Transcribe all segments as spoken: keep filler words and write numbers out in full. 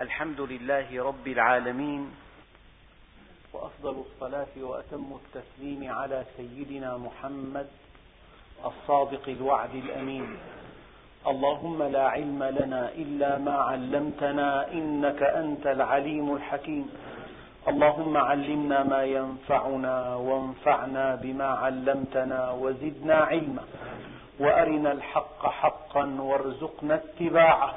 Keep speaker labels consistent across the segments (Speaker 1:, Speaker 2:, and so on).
Speaker 1: الحمد لله رب العالمين، وأفضل الصلاة وأتم التسليم على سيدنا محمد الصادق الوعد الأمين. اللهم لا علم لنا إلا ما علمتنا إنك أنت العليم الحكيم. اللهم علمنا ما ينفعنا وانفعنا بما علمتنا وزدنا علما، وأرنا الحق حقا وارزقنا اتباعه،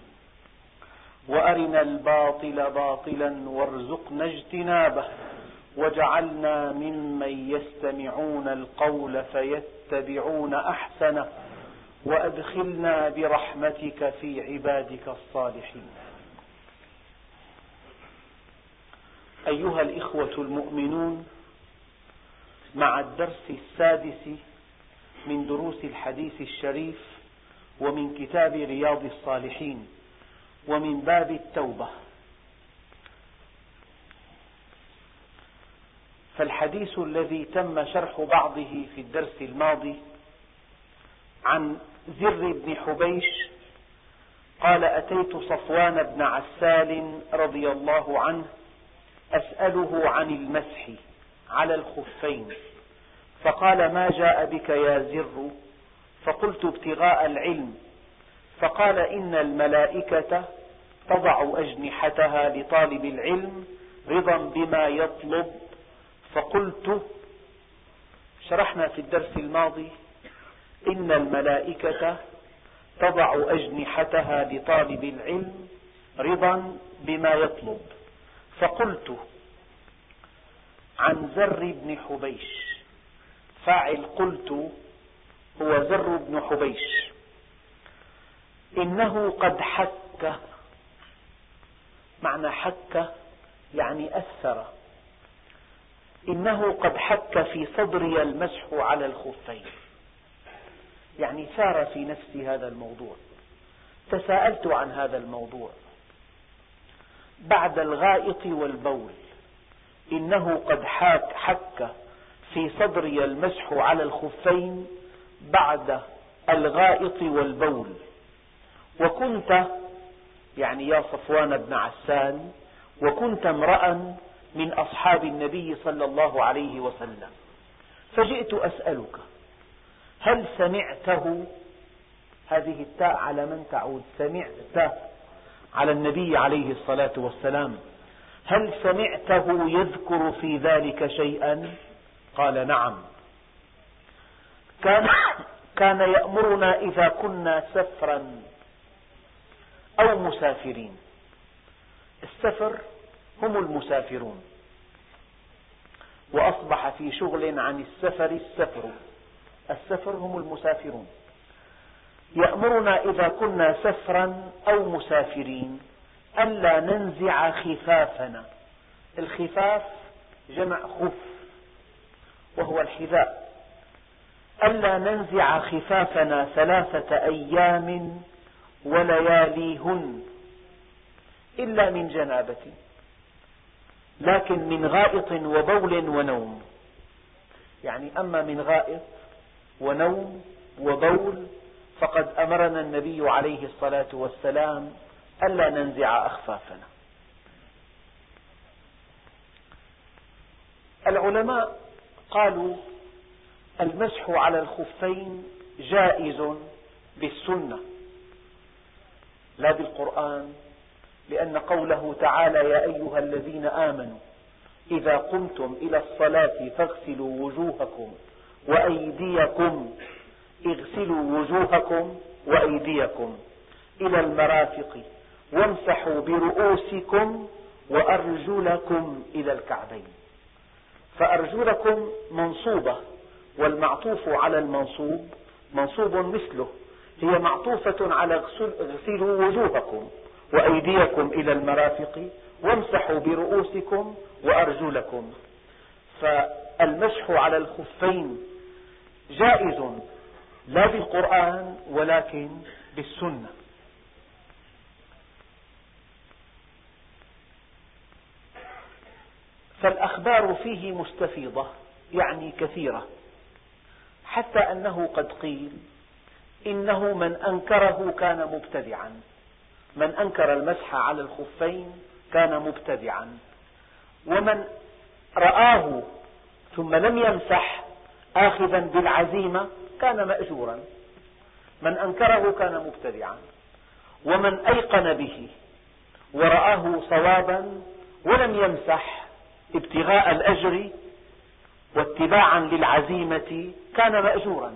Speaker 1: وأرنا الباطل باطلا وارزقنا اجتنابه، واجعلنا ممن يستمعون القول فيتبعون أحسنه، وأدخلنا برحمتك في عبادك الصالحين. أيها الإخوة المؤمنون، مع الدرس السادس من دروس الحديث الشريف ومن كتاب رياض الصالحين ومن باب التوبة، فالحديث الذي تم شرح بعضه في الدرس الماضي عن زر بن حبيش قال: أتيت صفوان بن عسال رضي الله عنه أسأله عن المسح على الخفين، فقال: ما جاء بك يا زر؟ فقلت: ابتغاء العلم. فقال: إن الملائكة تضع أجنحتها لطالب العلم رضا بما يطلب. فقلت، شرحنا في الدرس الماضي إن الملائكة تضع أجنحتها لطالب العلم رضا بما يطلب. فقلت عن زر بن حبيش، فاعل قلت هو زر بن حبيش، إنه قد حك. معنى حك يعني أثر. إنه قد حك في صدري المسح على الخفين، يعني ثار في نفسي هذا الموضوع، تساءلت عن هذا الموضوع بعد الغائط والبول. إنه قد حك, حك في صدري المسح على الخفين بعد الغائط والبول، وكنت يعني يا صفوان بن عسال وكنت امرأ من أصحاب النبي صلى الله عليه وسلم، فجئت أسألك هل سمعته؟ هذه التاء على من تعود؟ سمعت على النبي عليه الصلاة والسلام. هل سمعته يذكر في ذلك شيئا؟ قال: نعم، كان, كان يأمرنا إذا كنا سفرا أو مسافرين. السفر هم المسافرون، وأصبح في شغل عن السفر السفر. السفر هم المسافرون. يأمرنا إذا كنا سفرا أو مسافرين ألا ننزع خفافنا. الخفاف جمع خف وهو الحذاء. ألا ننزع خفافنا ثلاثة أيام ولياليهن إلا من جنابة، لكن من غائط وبول ونوم. يعني أما من غائط ونوم وبول فقد أمرنا النبي عليه الصلاة والسلام ألا ننزع أخفافنا. العلماء قالوا المسح على الخفين جائز بالسنة لا بالقرآن، لأن قوله تعالى: يا أيها الذين آمنوا إذا قمتم إلى الصلاة فاغسلوا وجوهكم وأيديكم اغسلوا وجوهكم وأيديكم إلى المرافق وامسحوا برؤوسكم وأرجلكم إلى الكعبين. فأرجلكم منصوبة، والمعطوف على المنصوب منصوب مثله، هي معطوفة على اغسلوا وجوهكم وأيديكم إلى المرافق وامسحوا برؤوسكم وأرجلكم. فالمسح على الخفين جائز لا بالقرآن ولكن بالسنة. فالأخبار فيه مستفيضة، يعني كثيرة، حتى أنه قد قيل إنه من أنكره كان مبتدعا، من أنكر المسح على الخفين كان مبتدعا، ومن رآه ثم لم يمسح آخذا بالعزيمة كان مأجورا. من أنكره كان مبتدعا، ومن أيقن به ورآه صوابا ولم يمسح ابتغاء الأجر واتباعا للعزيمة كان مأجورا.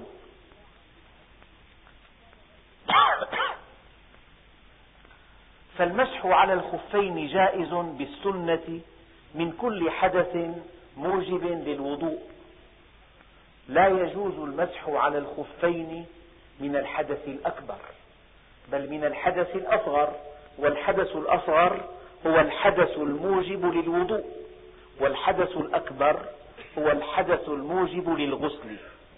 Speaker 1: فالمسح على الخفين جائز بالسنة من كل حدث موجب للوضوء، لا يجوز المسح على الخفين من الحدث الأكبر، بل من الحدث الأصغر، والحدث الأصغر هو الحدث الموجب للوضوء، والحدث الأكبر هو الحدث الموجب للغسل،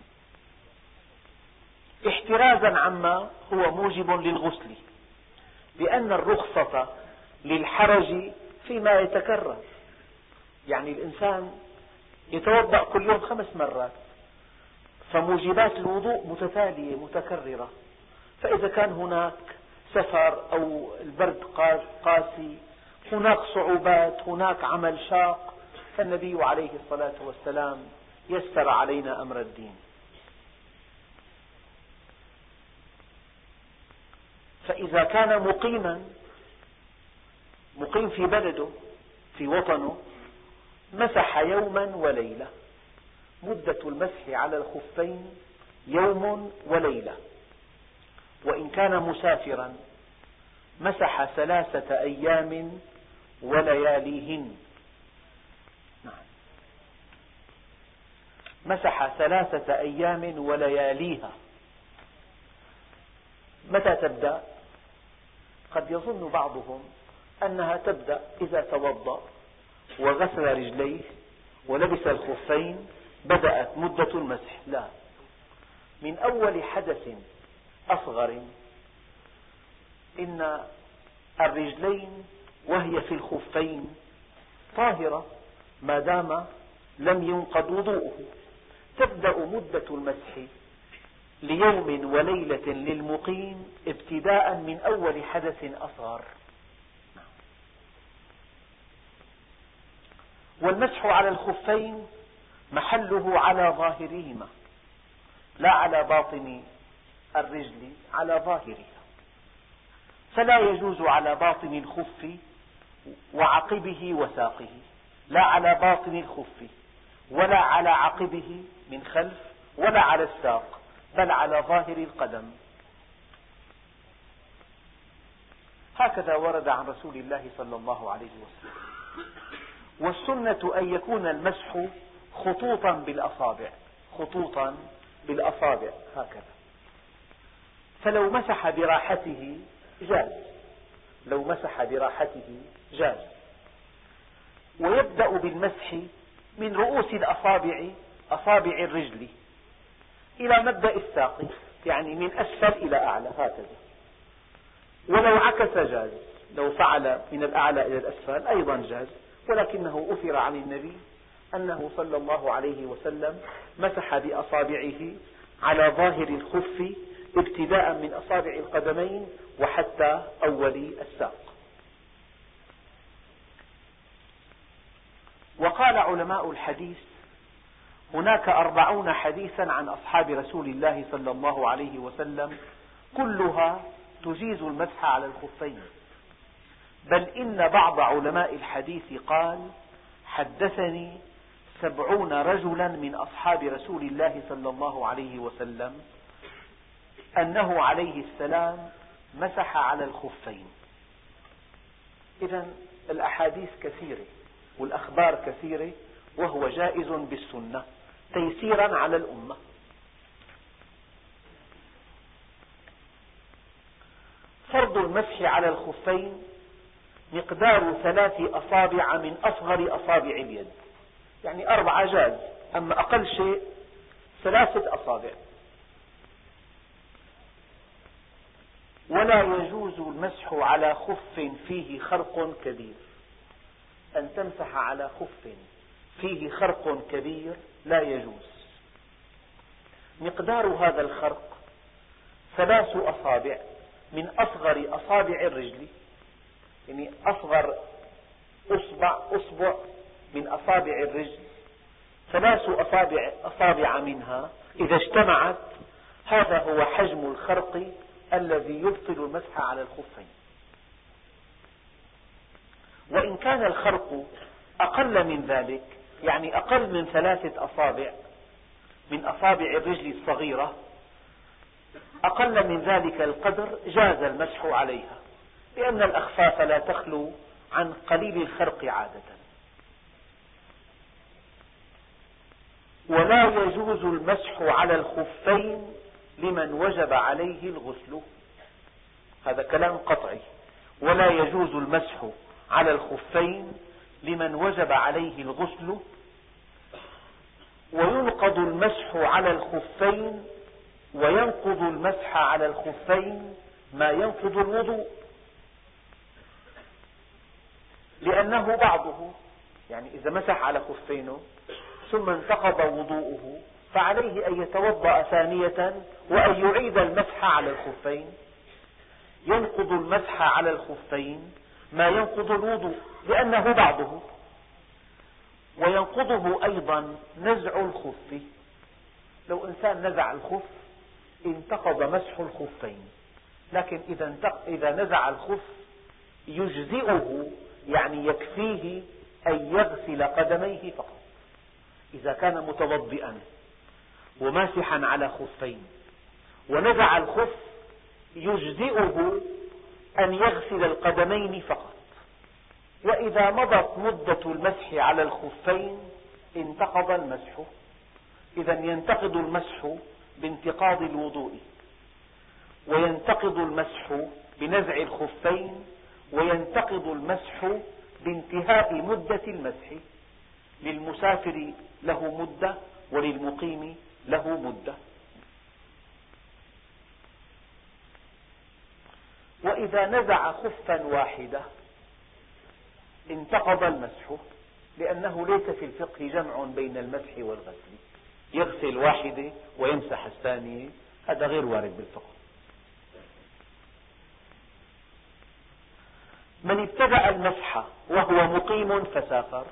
Speaker 1: احترازا عما هو موجب للغسل، لأن الرخصة للحرج فيما يتكرر. يعني الإنسان يتوضأ كل يوم خمس مرات، فموجبات الوضوء متتالية متكررة، فإذا كان هناك سفر أو البرد قاسي، هناك صعوبات، هناك عمل شاق، فالنبي عليه الصلاة والسلام يسر علينا أمر الدين. فإذا كان مقيما مقيم في بلده في وطنه مسح يوما وليلة، مدة المسح على الخفين يوم وليلة. وإن كان مسافرا مسح ثلاثة أيام ولياليهن، مسح ثلاثة أيام ولياليها. متى تبدأ؟ قد يظن بعضهم أنها تبدأ إذا توضأ وغسل رجليه ولبس الخفين بدأت مدة المسح. لا، من أول حدث أصغر. إن الرجلين وهي في الخفين طاهرة ما دام لم ينقض وضوءه، تبدأ مدة المسح ليوم وليلة للمقيم ابتداء من أول حدث أصغر. والمسح على الخفين محله على ظاهرهما لا على باطن الرجل، على ظاهرها، فلا يجوز على باطن الخف وعقبه وساقه، لا على باطن الخف ولا على عقبه من خلف ولا على الساق، بل على ظاهر القدم. هكذا ورد عن رسول الله صلى الله عليه وسلم. والسنة أن يكون المسح خطوطا بالأصابع، خطوطا بالأصابع هكذا، فلو مسح براحته جاز، لو مسح براحته جاز. ويبدأ بالمسح من رؤوس الأصابع، أصابع الرجل، إلى مبدأ الساق، يعني من أسفل إلى أعلى هكذا. ولو عكس جاز، لو فعل من الأعلى إلى الأسفل أيضا جاز، ولكنه أثر عن النبي أنه صلى الله عليه وسلم مسح بأصابعه على ظاهر الخف ابتداء من أصابع القدمين وحتى أول الساق. وقال علماء الحديث هناك أربعون حديثا عن أصحاب رسول الله صلى الله عليه وسلم كلها تجيز المسح على الخفين، بل إن بعض علماء الحديث قال حدثني سبعون رجلا من أصحاب رسول الله صلى الله عليه وسلم أنه عليه السلام مسح على الخفين. إذن الأحاديث كثيرة والأخبار كثيرة، وهو جائز بالسنة تيسيرا على الأمة. فرض المسح على الخفين مقدار ثلاث أصابع من أصغر أصابع اليد، يعني أربعة جاز، أما أقل شيء ثلاثة أصابع. ولا يجوز المسح على خف فيه خرق كبير، أن تمسح على خف فيه خرق كبير لا يجوز. مقدار هذا الخرق ثلاث أصابع من أصغر أصابع الرجل، يعني أصغر أصبع, أصبع من أصابع الرجل، ثلاث أصابع, أصابع منها إذا اجتمعت، هذا هو حجم الخرق الذي يبطل المسح على الخفين. وإن كان الخرق أقل من ذلك، يعني أقل من ثلاثة أصابع من أصابع الرجل الصغيرة، أقل من ذلك القدر، جاز المسح عليها، لأن الأخفاف لا تخلو عن قليل الخرق عادة. ولا يجوز المسح على الخفين لمن وجب عليه الغسل، هذا كلام قطعي. ولا يجوز المسح على الخفين لمن وجب عليه الغسل، وينقض المسح على الخفين وينقض المسح على الخفين ما ينقض الوضوء، لأنه بعضه، يعني إذا مسح على خفينه ثم انتقض وضوءه فعليه أن يتوضأ ثانية وأن يعيد المسح على الخفين. ينقض المسح على الخفين ما ينقض الوضوء لأنه بعضه. وينقضه أيضا نزع الخف، لو إنسان نزع الخف انتقض مسح الخفين، لكن إذا نزع الخف يجزئه، يعني يكفيه أن يغسل قدميه فقط. إذا كان متوضئا وماسحا على خفين ونزع الخف يجزئه أن يغسل القدمين فقط. وإذا مضت مدة المسح على الخفين انتقض المسح. إذا ينتقض المسح بانتقاض الوضوء، وينتقض المسح بنزع الخفين، وينتقض المسح بانتهاء مدة المسح. للمسافر له مدة وللمقيم له مدة. وإذا نزع خفا واحدة انتقض المسح، لأنه ليس في الفقه جمع بين المسح والغسل، يغسل واحدة ويمسح الثانية، هذا غير وارد بالفقه. من ابتدأ المسح وهو مقيم فسافر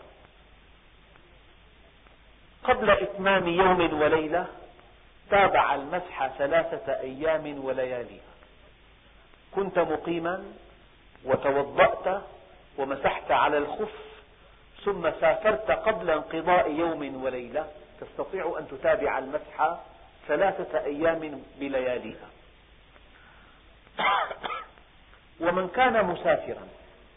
Speaker 1: قبل إتمام يوم وليلة تابع المسح ثلاثة أيام ولياليها. كنت مقيما وتوضأت ومسحت على الخف ثم سافرت قبل انقضاء يوم وليلة، تستطيع أن تتابع المسح ثلاثة أيام بلياليها. ومن كان مسافرا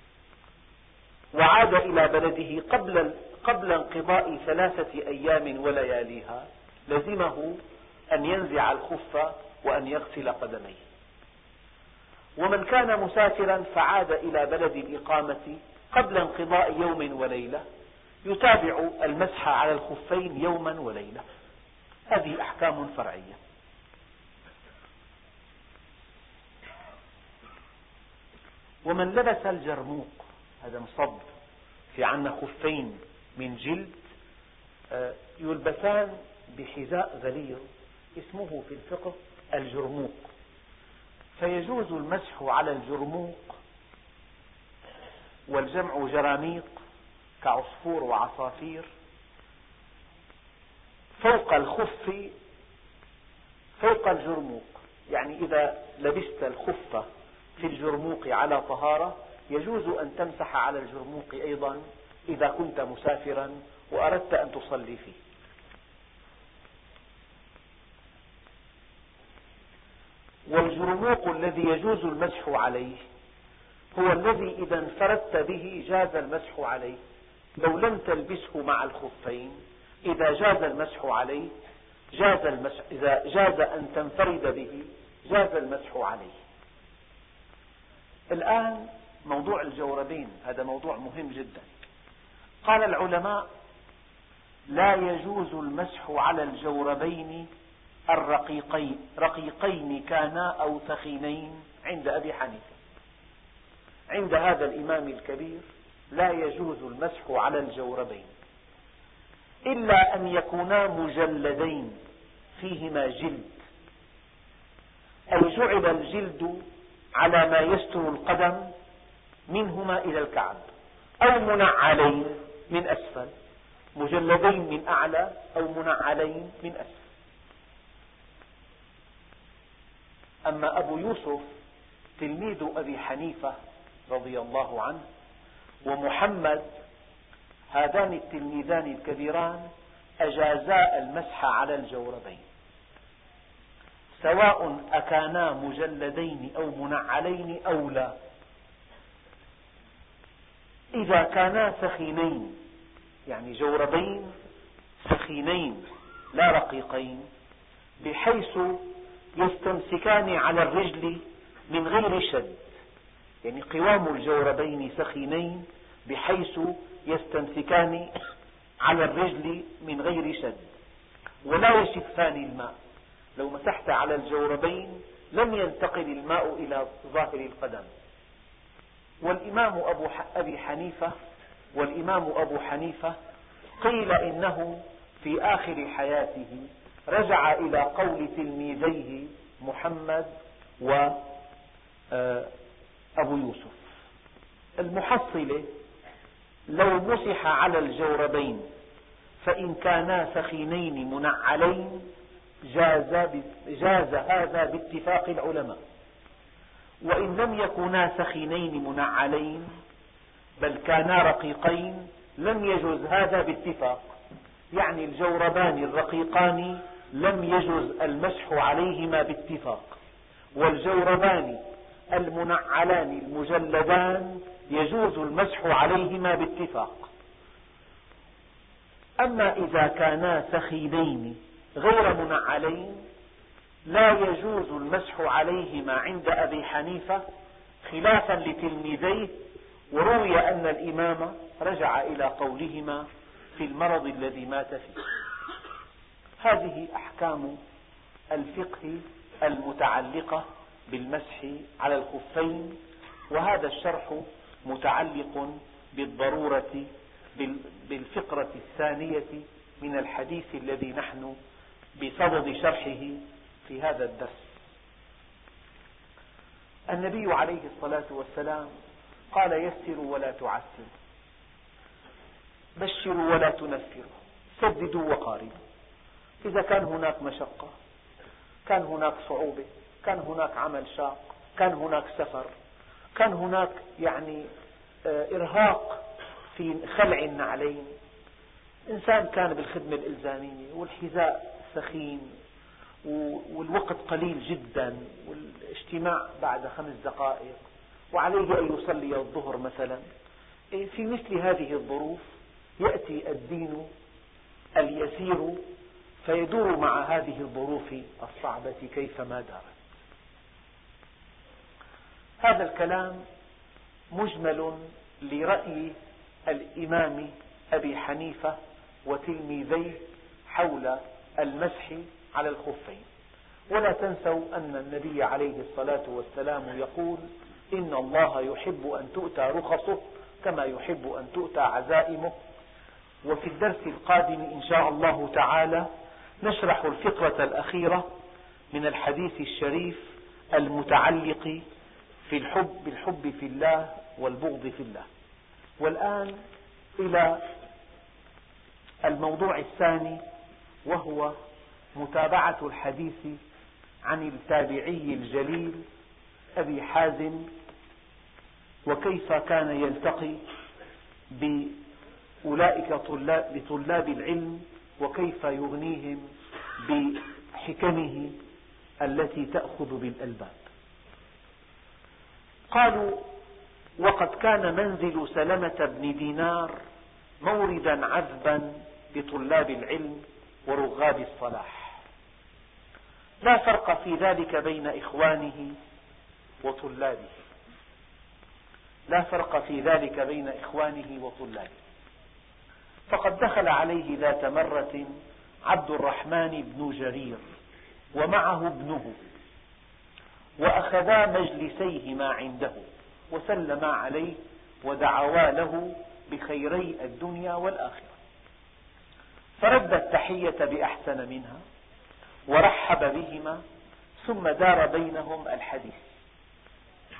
Speaker 1: وعاد إلى بلده قبل قبل انقضاء ثلاثة أيام ولياليها لزمه أن ينزع الخف وأن يغسل قدميه. ومن كان مسافرا فعاد إلى بلد الإقامة قبل انقضاء يوم وليلة يتابع المسح على الخفين يوما وليلة. هذه أحكام فرعية. ومن لبس الجرموق، هذا مصب، في عنا خفين من جلد يلبسان بحذاء غليظ اسمه في الفقه الجرموق، فيجوز المسح على الجرموق، والجمع جراميق كعصفور وعصافير، فوق الخف فوق الجرموق. يعني إذا لبست الخف في الجرموق على طهارة يجوز أن تمسح على الجرموق أيضا إذا كنت مسافرا وأردت أن تصلي فيه. والجرموق الذي يجوز المسح عليه هو الذي إذا انفردت به جاز المسح عليه. لو لم تلبسه مع الخفين إذا جاز المسح عليه جاز المسح، إذا جاز أن تنفرد به جاز المسح عليه. الآن موضوع الجوربين، هذا موضوع مهم جدا. قال العلماء: لا يجوز المسح على الجوربين الرقيقين رقيقين كانا أو ثخينين عند أبي حنيفة. عند هذا الإمام الكبير لا يجوز المسح على الجوربين إلا أن يكونا مجلدين فيهما جلد، أي جعل الجلد على ما يستر القدم منهما إلى الكعب، أو منعلين من أسفل، مجلدين من أعلى أو منعلين من أسفل. أما أبو يوسف تلميذ أبي حنيفة رضي الله عنه ومحمد، هذان التلميذان الكبيران أجازا المسح على الجوربين، سواء أكانا مجلدين أو منعلين أو لا. إذا كانا سخينين، يعني جوربين سخينين لا رقيقين، بحيث يستمسكان على الرجل من غير شد، يعني قوام الجوربين سخينين بحيث يستمسكان على الرجل من غير شد، ولا يشفان الماء. لو مسحت على الجوربين لم ينتقل الماء إلى ظاهر القدم. والإمام أبو أبي حنيفة والإمام أبو حنيفة قيل إنه في آخر حياته رجع إلى قول تلميذيه محمد وأبو يوسف. المحصلة: لو مسح على الجوربين فإن كانا سخينين منعلين جاز, جاز هذا باتفاق العلماء، وإن لم يكونا سخينين منعلين بل كانا رقيقين لم يجوز هذا باتفاق، يعني الجوربان الرقيقان لم يجوز المسح عليهما باتفاق، والجوربان المنعلان المجلدان يجوز المسح عليهما باتفاق. أما إذا كانا سخينين غير منعلين لا يجوز المسح عليهما عند أبي حنيفة، خلافا لتلميذيه، وروي أن الإمام رجع إلى قولهما في المرض الذي مات فيه. هذه أحكام الفقه المتعلقة بالمسح على الخفين، وهذا الشرح متعلق بالضرورة بالفقرة الثانية من الحديث الذي نحن بصدد شرحه في هذا الدرس. النبي عليه الصلاة والسلام قال: يسروا ولا تعسروا، بشروا ولا تنفروا، سددوا وقاربوا. إذا كان هناك مشقة، كان هناك صعوبة، كان هناك عمل شاق، كان هناك سفر، كان هناك يعني إرهاق في خلع النعلين، إنسان كان بالخدمة الإلزامية والحذاء سخين والوقت قليل جدا والاجتماع بعد خمس دقائق وعليه أن يصلي الظهر مثلا، في مثل هذه الظروف يأتي الدين اليسير فيدور مع هذه الظروف الصعبة كيفما دارت. هذا الكلام مجمل لرأي الإمام أبي حنيفة وتلميذيه حول المسح على الخفين. ولا تنسوا أن النبي عليه الصلاة والسلام يقول: إن الله يحب أن تؤتى رخصه كما يحب أن تؤتى عزائمه. وفي الدرس القادم إن شاء الله تعالى نشرح الفقرة الأخيرة من الحديث الشريف المتعلق في الحب بالحب في الله والبغض في الله. والآن إلى الموضوع الثاني، وهو متابعة الحديث عن التابعي الجليل أبي حازم، وكيف كان يلتقي بأولئك طلاب العلم، وكيف يغنيهم بحكمه التي تأخذ بالألباب. قالوا: وقد كان منزل سلمة بن دينار موردا عذبا لطلاب العلم ورغاب الصلاح، لا فرق في ذلك بين إخوانه وطلابه، لا فرق في ذلك بين إخوانه وطلابه. فقد دخل عليه ذات مرة عبد الرحمن بن جرير ومعه ابنه، وأخذا مجلسيهما عنده وسلما عليه ودعوا له بخيري الدنيا والآخرة، فرد التحية بأحسن منها ورحب بهما، ثم دار بينهم الحديث.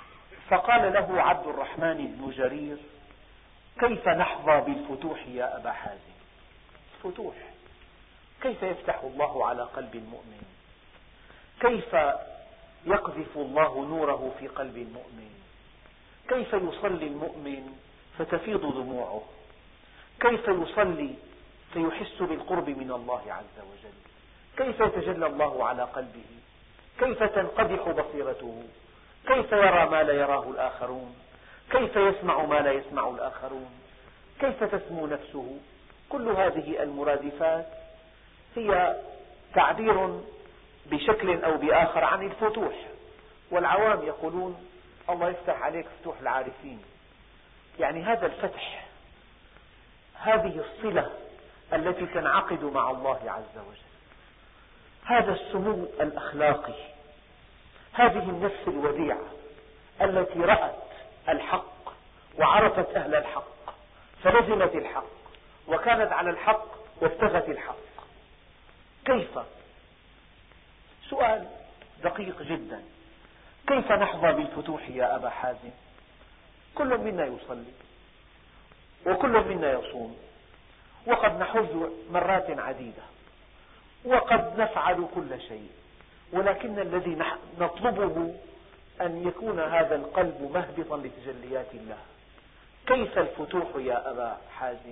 Speaker 1: فقال له عبد الرحمن بن جرير: كيف نحظى بالفتوح يا أبا حازم؟ فتوح، كيف يفتح الله على قلب المؤمن؟ كيف يقذف الله نوره في قلب المؤمن؟ كيف يصلي المؤمن فتفيض دموعه؟ كيف يصلي فيحس بالقرب من الله عز وجل؟ كيف يتجلى الله على قلبه؟ كيف تنقدح بصيرته؟ كيف يرى ما لا يراه الآخرون؟ كيف يسمع ما لا يسمع الآخرون؟ كيف تسمو نفسه؟ كل هذه المرادفات هي تعبير بشكل أو بآخر عن الفتوح. والعوام يقولون: الله يفتح عليك فتوح العارفين. يعني هذا الفتح، هذه الصلة التي تنعقد مع الله عز وجل، هذا السمو الأخلاقي، هذه النفس الوديعة التي رأت الحق وعرفت أهل الحق فلزمت الحق وكانت على الحق وابتغت الحق. كيف؟ سؤال دقيق جدا. كيف نحظى بالفتوح يا أبا حازم؟ كل منا يصلي وكل منا يصوم، وقد نحج مرات عديدة، وقد نفعل كل شيء، ولكن الذي نطلبه أن يكون هذا القلب مهبطا لتجليات الله. كيف الفتوح يا أبا حازم؟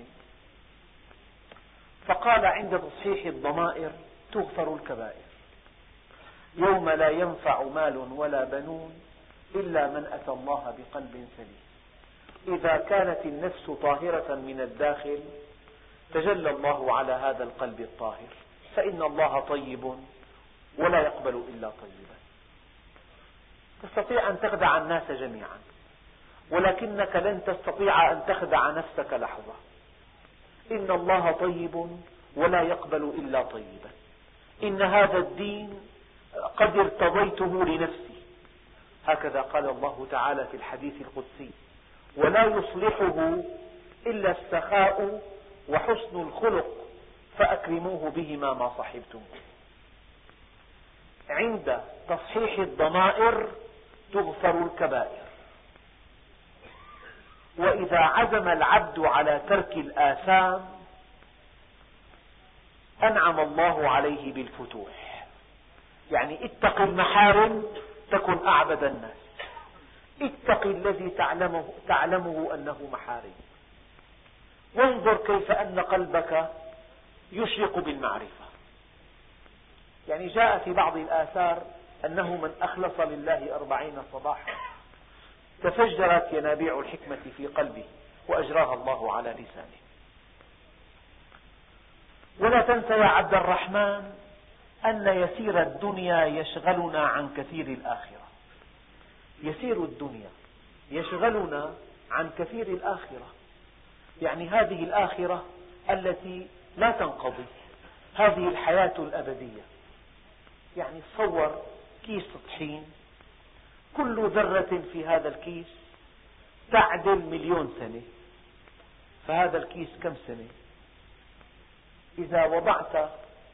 Speaker 1: فقال: عند تصحيح الضمائر تغفر الكبائر، يوم لا ينفع مال ولا بنون إلا من أتى الله بقلب سليم. إذا كانت النفس طاهرة من الداخل تجلى الله على هذا القلب الطاهر، فإن الله طيب ولا يقبل إلا طيبا. تستطيع أن تخدع الناس جميعا، ولكنك لن تستطيع أن تخدع نفسك لحظة. إن الله طيب ولا يقبل إلا طيبا. إن هذا الدين قد ارتضيته لنفسي، هكذا قال الله تعالى في الحديث القدسي: ولا يصلحه إلا السخاء وحسن الخلق فأكرموه بهما ما صحبتم. عند تصحيح الضمائر تغفر الكبائر. وإذا عزم العبد على ترك الآثام أنعم الله عليه بالفتوح. يعني اتق المحارم تكن أعبد الناس، اتق الذي تعلمه, تعلمه أنه محارم، وانظر كيف أن قلبك يشرق بالمعرفة. يعني جاء في بعض الآثار أنه من أخلص لله أربعين صباحا تفجرت ينابيع الحكمة في قلبه وأجراها الله على لسانه. ولا تنس يا عبد الرحمن أن يسير الدنيا يشغلنا عن كثير الآخرة. يسير الدنيا يشغلنا عن كثير الآخرة، يعني هذه الآخرة التي لا تنقضي، هذه الحياة الأبدية. يعني تصور كيس طحين، كل ذرة في هذا الكيس تعدل مليون سنة، فهذا الكيس كم سنة؟ إذا وضعت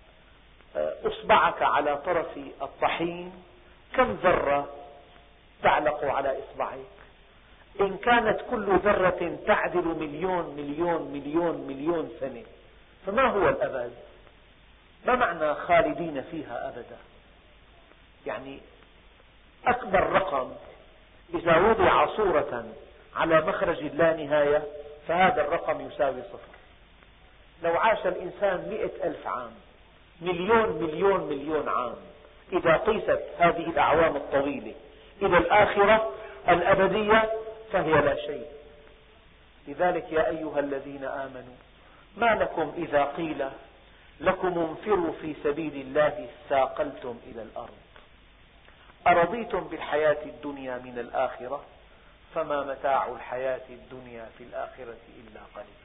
Speaker 1: إصبعك على طرف الطحين كم ذرة تعلق على إصبعك؟ إن كانت كل ذرة تعدل مليون مليون مليون مليون سنة، فما هو الأبد؟ ما معنى خالدين فيها أبدا؟ يعني أكبر رقم إذا وضع صورة على مخرج اللانهاية فهذا الرقم يساوي صفر. لو عاش الإنسان مئة ألف عام، مليون مليون مليون عام، إذا قيست هذه الأعوام الطويلة إلى الآخرة الأبدية فهي لا شيء. لذلك يا أيها الذين آمنوا ما لكم إذا قيل لكم انفروا في سبيل الله اثاقلتم إلى الأرض أرضيتم بالحياة الدنيا من الآخرة فما متاع الحياة الدنيا في الآخرة إلا قليل.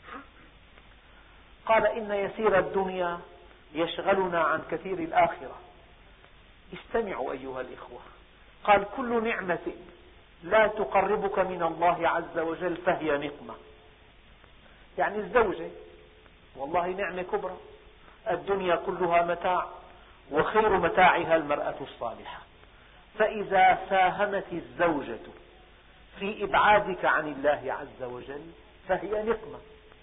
Speaker 1: قال: إن يسير الدنيا يشغلنا عن كثير الآخرة. استمعوا أيها الإخوة، قال: كل نعمة لا تقربك من الله عز وجل فهي نقمة. يعني الزوجة والله نعمة كبرى، الدنيا كلها متاع، وخير متاعها المرأة الصالحة. فإذا ساهمت الزوجة في إبعادك عن الله عز وجل فهي نقمة.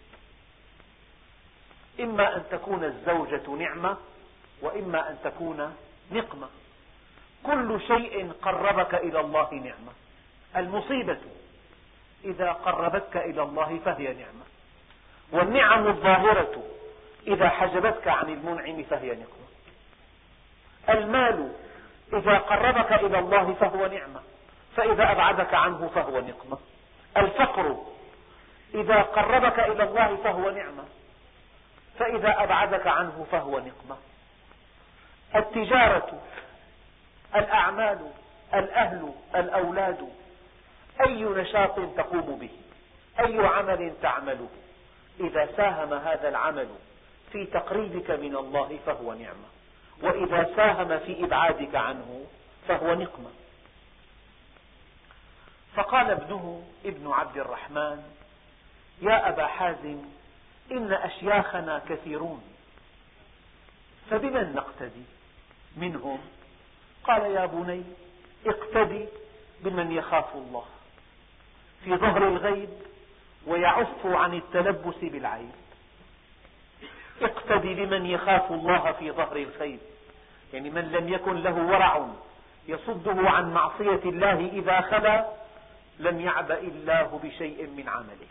Speaker 1: إما أن تكون الزوجة نعمة وإما أن تكون نقمة. كل شيء قربك إلى الله نعمة. المصيبة إذا قربتك إلى الله فهي نعمة، والنعم الظاهرة إذا حجبتك عن المنعم فهي نقمة. المال إذا قربك إلى الله فهو نعمة، فإذا أبعدك عنه فهو نقمة. الفقر إذا قربك إلى الله فهو نعمة، فإذا أبعدك عنه فهو نقمة. التجارة، الأعمال، الأهل، الأولاد، أي نشاط تقوم به، أي عمل تعمله، إذا ساهم هذا العمل في تقريبك من الله فهو نعمة، وإذا ساهم في إبعادك عنه فهو نقمة. فقال ابنه ابن عبد الرحمن: يا أبا حازم، إن أشياخنا كثيرون، فبمن نقتدي منهم؟ قال: يا بني، اقتدي بمن يخاف الله في ظهر الغيب ويعف عن التلبس بالعيب. اقتدي بمن يخاف الله في ظهر الغيب، يعني من لم يكن له ورع يصده عن معصية الله إذا خلا لم يعبأ الله بشيء من عمله.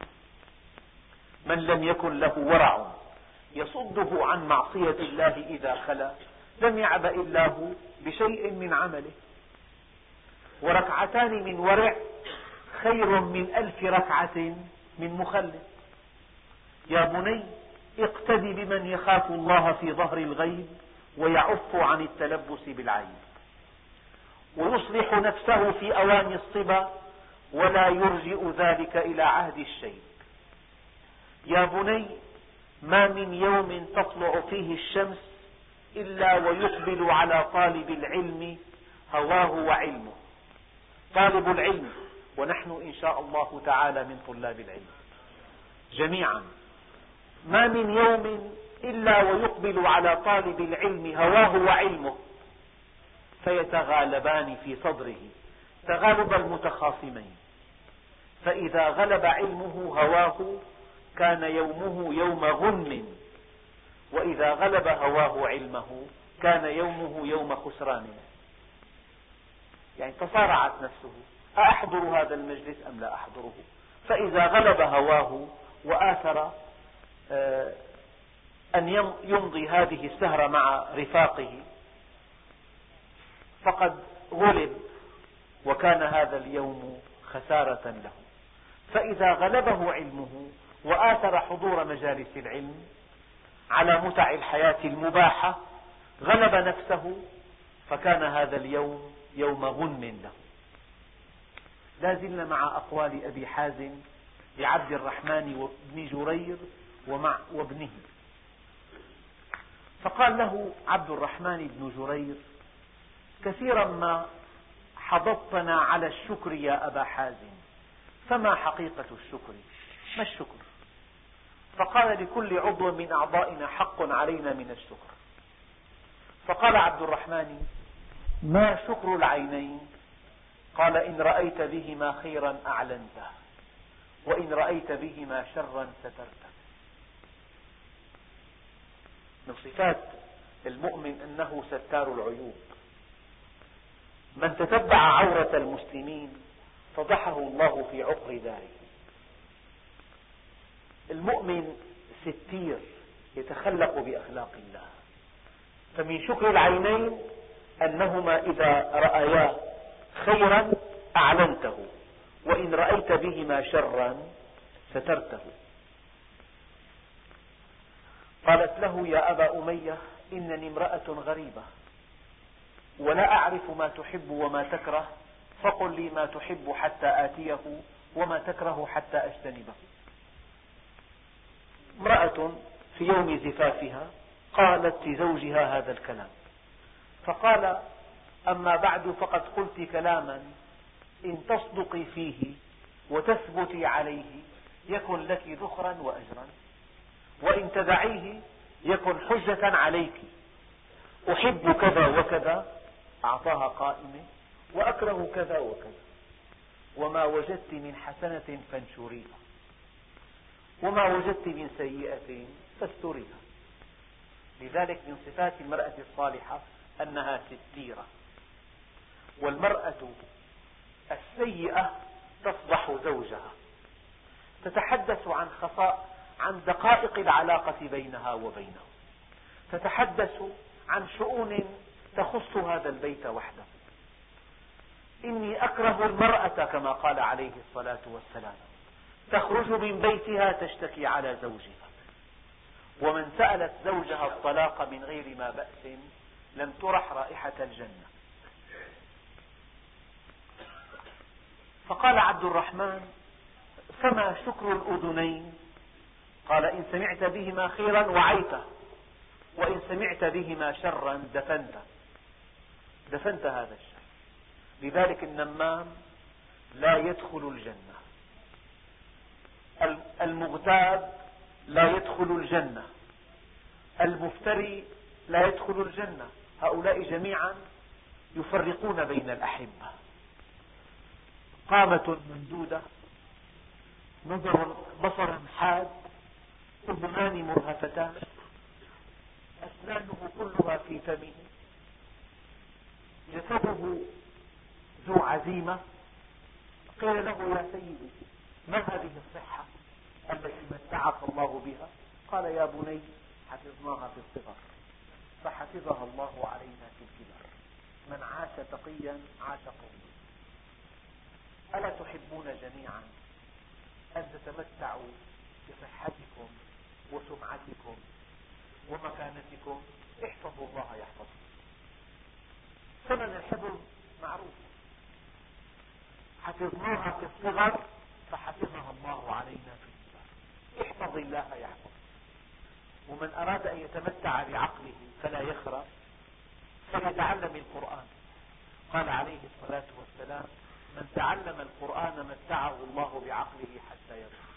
Speaker 1: من لم يكن له ورع يصده عن معصية الله إذا خلا لم يعبأ الله بشيء من عمله. وركعتان من ورع خير من ألف ركعة من مخلد. يا بني، اقتدي بمن يخاف الله في ظهر الغيب ويعف عن التلبس بالعيب، ويصلح نفسه في أوان الصبا ولا يرجئ ذلك إلى عهد الشيب. يا بني، ما من يوم تطلع فيه الشمس إلا ويقبل على طالب العلم هواه وعلمه. طالب العلم، ونحن إن شاء الله تعالى من طلاب العلم جميعا، ما من يوم إلا ويقبل على طالب العلم هواه وعلمه فيتغالبان في صدره تغالب المتخاصمين، فإذا غلب علمه هواه كان يومه يوم غنم، وإذا غلب هواه علمه كان يومه يوم خسران. يعني تصارعت نفسه: أأحضر هذا المجلس أم لا أحضره؟ فإذا غلب هواه وآثر أن يمضي هذه السهرة مع رفاقه فقد غلب وكان هذا اليوم خسارة له. فإذا غلبه علمه وآثر حضور مجالس العلم على متع الحياة المباحة غلب نفسه فكان هذا اليوم يوم غنم له. لا زلنا مع أقوال أبي حازم لعبد الرحمن بن جرير ومع وابنه. فقال له عبد الرحمن بن جرير: كثيرا ما حضضتنا على الشكر يا أبا حازم، فما حقيقة الشكر؟ ما الشكر؟ فقال: لكل عضو من أعضائنا حق علينا من الشكر. فقال عبد الرحمن: ما شكر العينين؟ قال: إن رأيت بهما خيرا أعلنته، وإن رأيت بهما شرا سترته. من صفات المؤمن أنه ستار العيوب. من تتبع عورة المسلمين فضحه الله في عقر داره. المؤمن ستير يتخلق بأخلاق الله. فمن شكر العينين أنهما إذا رأيا خيرا أعلنته، وإن رأيت بهما شرا سترته. قالت له: يا أبا أمية، إنني امرأة غريبة ولا أعرف ما تحب وما تكره، فقل لي ما تحب حتى آتيه وما تكره حتى أجتنبه. امرأة في يوم زفافها قالت لزوجها هذا الكلام، فقال: أما بعد فقد قلت كلاما إن تصدقي فيه وتثبتي عليه يكن لك ذخرا وأجرا، وإن تدعيه يكن حجة عليك. أحب كذا وكذا، أعطاها قائمة، وأكره كذا وكذا، وما وجدت من حسنة فانشريها وما وجدت من سيئة فاستريها. لذلك من صفات المرأة الصالحة أنها ستيرة. والمرأة السيئة تفضح زوجها، تتحدث عن خفاء عن دقائق العلاقة بينها وبينه، تتحدث عن شؤون تخص هذا البيت وحده. إني أكره المرأة كما قال عليه الصلاة والسلام تخرج من بيتها تشتكي على زوجها، ومن سألت زوجها الطلاق من غير ما بأس لم ترح رائحة الجنة. فقال عبد الرحمن: فما شكر الأذنين؟ قال: إن سمعت بهما خيرا وعيته، وإن سمعت بهما شرا دفنت دفنت هذا الشر. لذلك النمام لا يدخل الجنة، المغتاب لا يدخل الجنة، المفتري لا يدخل الجنة. هؤلاء جميعا يفرقون بين الأحبة. قامة ممدودة، نظر بصر حاد، أذنان مرهفتان، أسنانه كلها في فمه، جسده ذو عزيمة. قيل له: يا سيدي، ما هذه الصحة التي متعك الله بها؟ قال: يا بني، حفظناها في الصغر فحفظها الله علينا في الكبر. من عاش تقيا عاش قويا. ألا تحبون جميعا أن تتمتعوا بصحتكم وسمعتكم ومكانتكم؟ احفظوا الله يحفظكم. ثمن الحفظ معروف، حفظناها في الصغر فحفظها الله علينا في الكبر. احفظ الله يحفظك. ومن أراد أن يتمتع بعقله فلا يخرى فليتعلم القرآن. قال عليه الصلاة والسلام: من تعلم القرآن متعه الله بعقله حتى يرضى.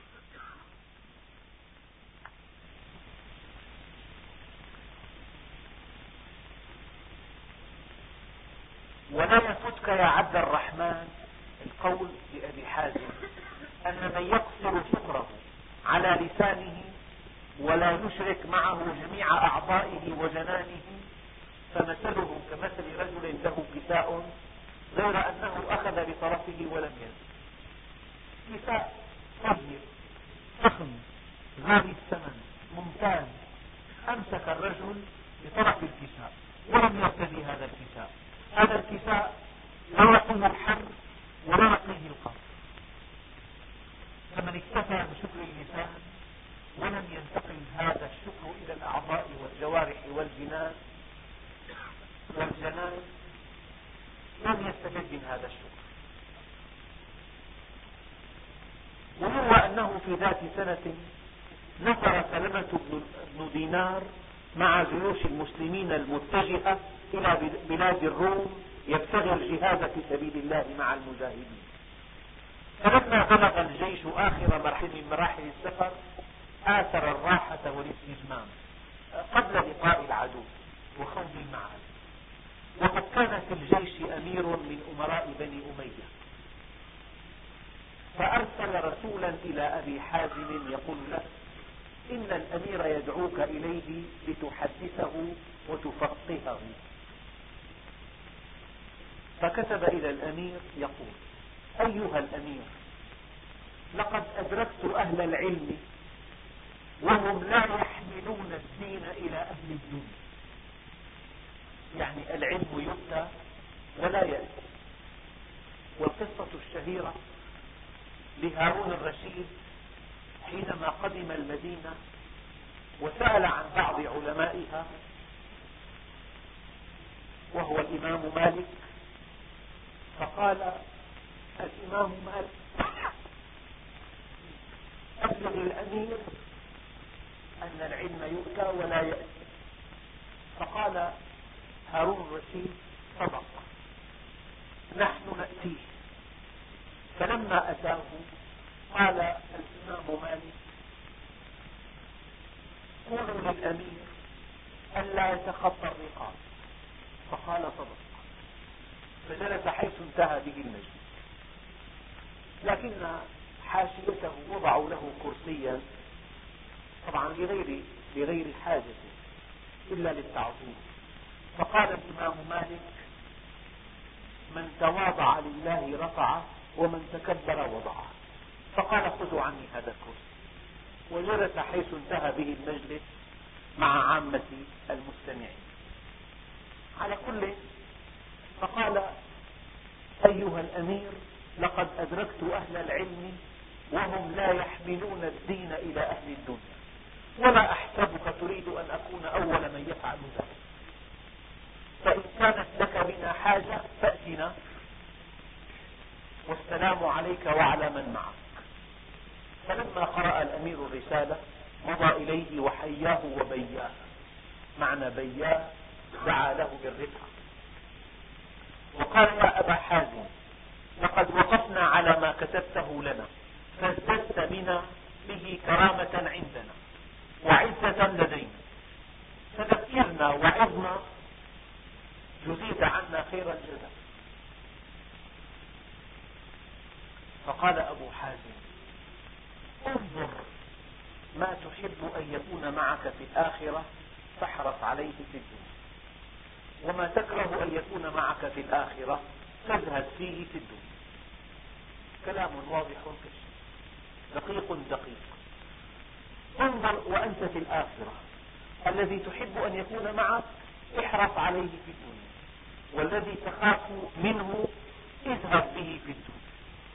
Speaker 1: ولا يفوتك يا عبد الرحمن القول لأبي حازم أن من يقصر شكره على لسانه ولا يشرك معه جميع أعضائه وجنانه فمثله كمثل رجل له كساء غير أنه أخذ بطرفه ولم ينزل. كساء طيب فخم غالي الثمن ممتاز، أمسك الرجل بطرف الكساء ولم يرتدي هذا الكساء. هذا الكساء لا يقيه الحمل ولا يقيه القبر. فمن اكتفى بشكر اللسان ولم ينتقل هذا الشكر إلى الأعضاء والجوارح والجنان والجنان لم يستفد من هذا الشكر. ويروى أنه في ذات سنة نفر سلمة بن دينار مع جيوش المسلمين المتجهة إلى بلاد الروم يبتغي الجهاد في سبيل الله مع المجاهدين. فلما بلغ الجيش آخر مرحلة من مراحل السفر آثر الراحة والاستجمام قبل لقاء العدو وخوض المعارك. وقد كان في الجيش أمير من أمراء بني أمية، فأرسل رسولا إلى أبي حازم يقول له: إن الأمير يدعوك إليه لتحدثه وتفقهه. فكتب إلى الأمير يقول: أيها الأمير، لقد أدركت أهل العلم وهم لا يحملون الدين إلى أهل الدنيا. يعني العلم يؤتى ولا يأتي. والقصة الشهيرة لهارون الرشيد حينما قدم المدينة وسأل عن بعض علمائها وهو الإمام مالك، فقال الإمام مالك: أبلغ الأمير أن العلم يؤتى ولا يأتي. فقال هارون الرشيد: صدق، نحن نأتيه. فلما أتاه قال الإمام مالك: قولوا للأمير ألا يتخطى الرقاب. فقال: صدق. فجلس حيث انتهى به المجلس. لكن حاشيته وضعوا له كرسيا طبعا لغير, لغير حاجة إلا للتعظيم. فقال الإمام مالك: من تواضع لله رفعه ومن تكبر وضعه. فقال: خذوا عني هذا الكرسي، وجلس حيث انتهى به المجلس مع عامة المستمعين. على كل، فقال: أيها الأمير، لقد أدركت أهل العلم وهم لا يحملون الدين إلى أهل الدنيا، ولا أحسبك تريد أن أكون أول من يفعل ذلك، فإن كانت لك بنا حاجة فأتنا، والسلام عليك وعلى من معك. فلما قرأ الأمير الرسالة مضى إليه وحياه وبياه. معنى بياه دعا له بالرفعة وقال: يا أبا حازم، لقد وقفنا على ما كتبته لنا، فازددت بنا به كرامة عندنا وعزة لدينا، فذكرنا وعظنا يزيد عنا خير الجزاء. فقال أبو حازم: انظر ما تحب أن يكون معك في الآخرة فاحرص عليه في الدنيا، وما تكره أن يكون معك في الآخرة فازهد فيه في الدنيا. كلام واضح دقيق دقيق. انظر وأنت في الآخرة، الذي تحب أن يكون معك احرص عليه في الدنيا، والذي تخاف منه اذهب به في الدنيا.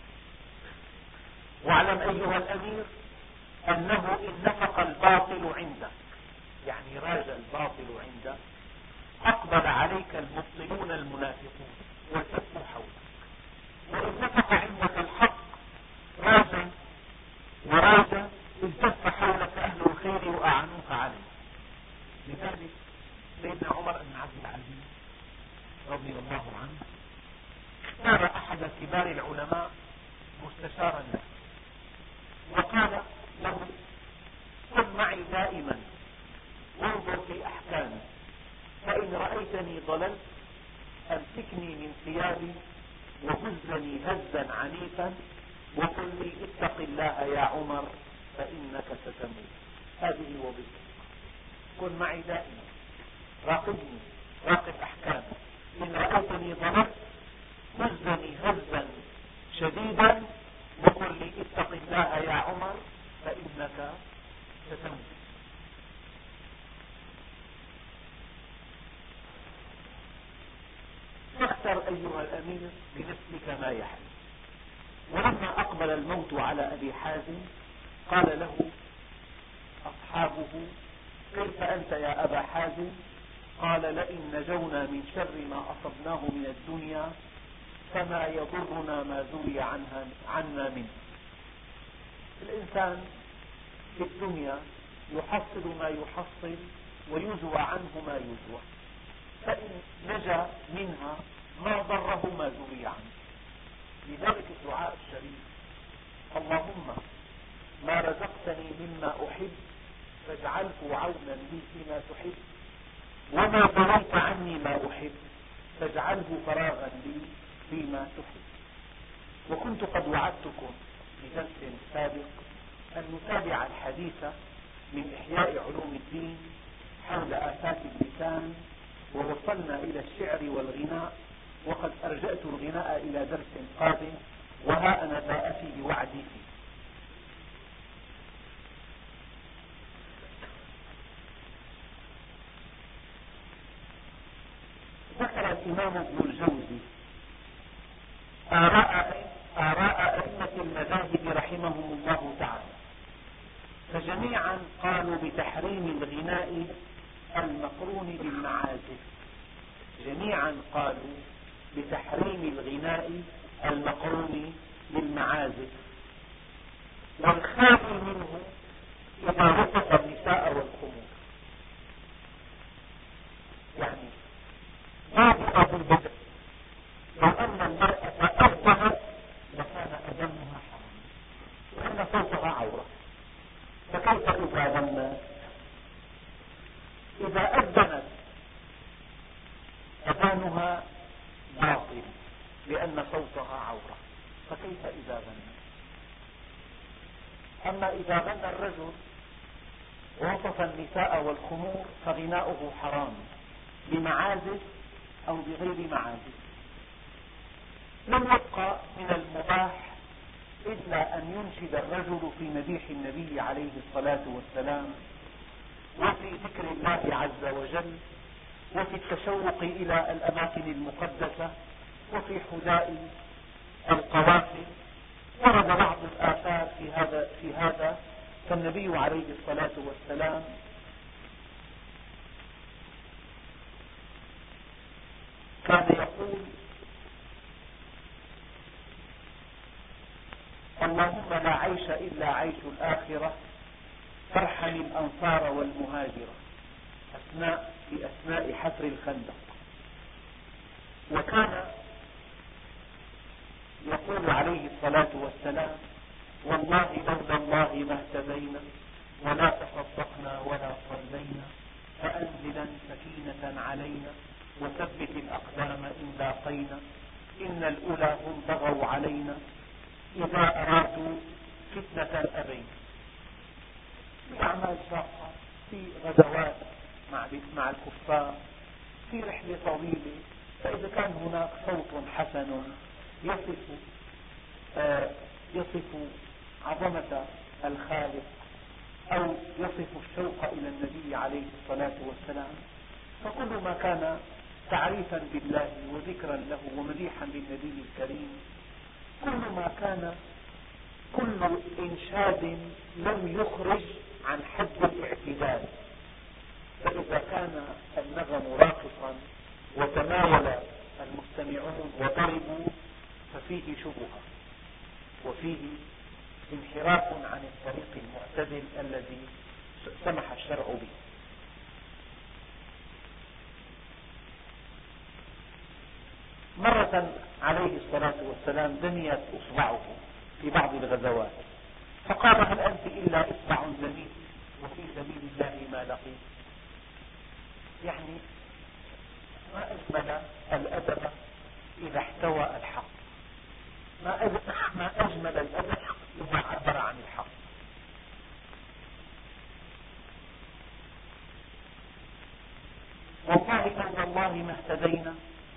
Speaker 1: واعلم أيها الأمير أنه إن نفق الباطل عندك، يعني راج الباطل عندك، أقبل عليك المبطلون المنافقون والتفوا حولك، وإن نفق عندك الحق راج وراج التف حولك أهل الخير وأعنوك عليه. لذلك سيدنا عمر بن عبد العزيز رضي الله عنه اختار أحد كبار العلماء مستشارا له وقال له: كن معي دائما وانظر في أحكامي، فإن رأيتني ضللت أمسكني من ثيابي وهزني هزا عنيفا وقل لي اتق الله يا عمر فإنك ستموت. هذه وظيفتك، كن معي دائما، راقبني، راقب أحكامي. إن رأيتني ضللت هزني هزا شديدا وقل لي اتق الله يا عمر فإنك ستموت. فاختر أيها الأمير بنفسك ما يحل. ولما أقبل الموت على أبي حازم قال له أصحابه: كيف أنت يا أبا حازم؟ قال: لئن نجونا من شر ما أصبناه من الدنيا فما يضرنا ما زوي عنها عنا منه. الإنسان في الدنيا يحصل ما يحصل ويزوى عنه ما يزوى، فإن نجا منها ما ضره ما زوي عنه. لذلك الدعاء الشريف: اللهم ما رزقتني مما أحب فاجعله عونا لي فيما تحب، وما ضريت عني ما أحب فاجعله فراغا لي فيما تحب. وكنت قد وعدتكم في درس سابق أن نتابع الحديث من إحياء علوم الدين حول آفات اللسان، ووصلنا إلى الشعر والغناء، وقد أرجأت الغناء إلى درس قادم، وها أنا ذا أتي بوعدي فيه. ذكر الإمام ابن الجوزي آراء آراء أئمة المذاهب رحمهم الله تعالى، فجميعا قالوا بتحريم الغناء المقرون بالمعازف. جميعا قالوا بتحريم الغناء المقرون بالمعازف، والخالي منه إذا وصف النساء والخمور. يعني ما أبو البدر لو أن المرأة أذنت لكان أذنها حراما، لأن صوتها عورة، فكيف إذا غنت؟ إذا أذنت أذانها باطل لأن صوتها عورة، فكيف إذا غنت؟ أما إذا غنى الرجل ووصف النساء والخمور فغناؤه حرام بمعازف أو بغير معازف. لم يبقى من المباح إلا أن ينشد الرجل في مديح النبي عليه الصلاة والسلام، وفي ذكر الله عز وجل، وفي التشوق إلى الأماكن المقدسة، وفي حداء القوافل. ورد بعض الآثار في هذا في هذا فالنبي عليه الصلاة والسلام كان يقول: اللهم لا عيش إلا عيش الآخرة فارحم الأنصار والمهاجرة أثناء في أثناء حفر الخندق. وكان يقول عليه الصلاة والسلام: والله لولا الله ما اهتدينا ولا تصدقنا ولا صلينا فأنزلا سكينة علينا وثبت الأقدام إن لاقينا إن الأولى هم بغوا علينا إذا أرادوا فتنة أبينا. في أعمال شاقة، في غزوات مع الكفار، في رحلة طويلة، فإذا كان هناك صوت حسن يصف يصف عظمة الخالق أو يصف الشوق إلى النبي عليه الصلاة والسلام، فكل ما كان تعريفا بالله وذكرا له ومديحا للنبي الكريم، كل ما كان كل إنشاد لم يخرج عن حد الاعتدال. فإذا كان النغم راقصا وتناول المستمعون وضربوا ففيه شبهة وفيه انحراف عن الطريق المعتدل الذي سمح الشرع به. مرة عليه الصلاة والسلام دنيت إصبعه في بعض الغزوات، فقال: هل أنت إلا إصبع زميل وفي سبيل الله ما لقيت؟ يعني ما أجمل الأدب إذا احتوى الحق، ما أجمل الأدب إذا عبر عن الحق. والله لولا الله ما اهتدينا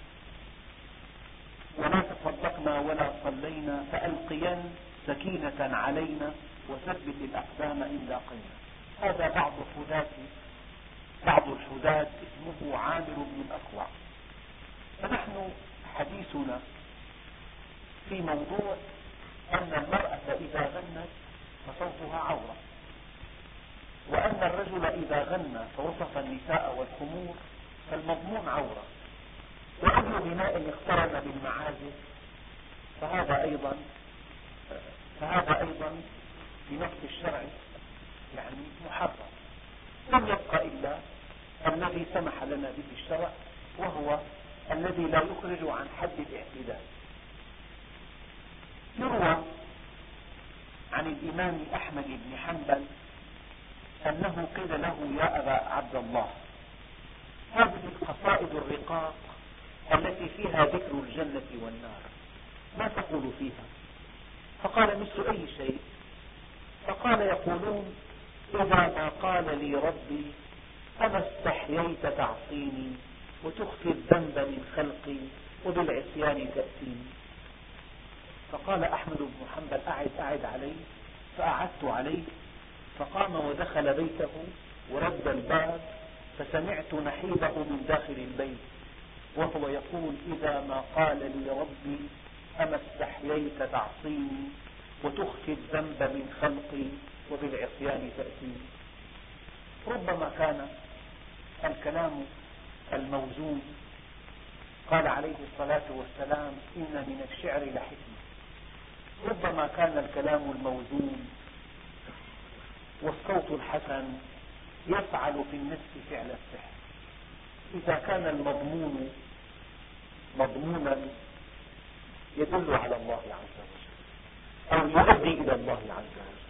Speaker 1: ولا تصدقنا ولا صلينا فألقين سكينة علينا وثبت الأقدام إن لاقينا. هذا بعض حداة بعض الحداة اسمه عامر بن الأكوع. فنحن حديثنا في موضوع أن المرأة إذا غنت فصوتها عورة، وأن الرجل إذا غنى فوصف النساء والخمور فالمضمون عورة، وأي غناء اقترن بالمعازف فهذا أيضا فهذا أيضا بنص الشرع يعني محرم. لم يبقى إلا الذي سمح لنا به الشرع، وهو الذي لا يخرج عن حد الاعتدال. يروى عن الإمام أحمد بن حنبل أنه قيل له: يا أبا عبد الله، هذه القصائد الرقاق التي فيها ذكر الجنة والنار ما تقول فيها؟ فقال: مثل أي شيء؟ فقال: يقولون: إذا ما قال لي ربي أما استحييت تعصيني وتخفي الذنب من خلقي وبالعصيان تأتيني. فقال أحمد بن حنبل: أعد أعد عليه. فأعدت عليه، فقام ودخل بيته ورد الباب، فسمعت نحيبه من داخل البيت وهو يقول: إذا ما قال لي ربي أما استحييت تعصيني وتخفي الذنب من خلقي وبالعصيان تأتيني. ربما كان الكلام الموزون، قال عليه الصلاة والسلام: إن من الشعر لحكمة. ربما كان الكلام الموزون والصوت الحسن يفعل في النفس فعل السحر. إذا كان المضمون مضمونا يدل على الله عز وجل أو يؤدي إلى الله عز وجل.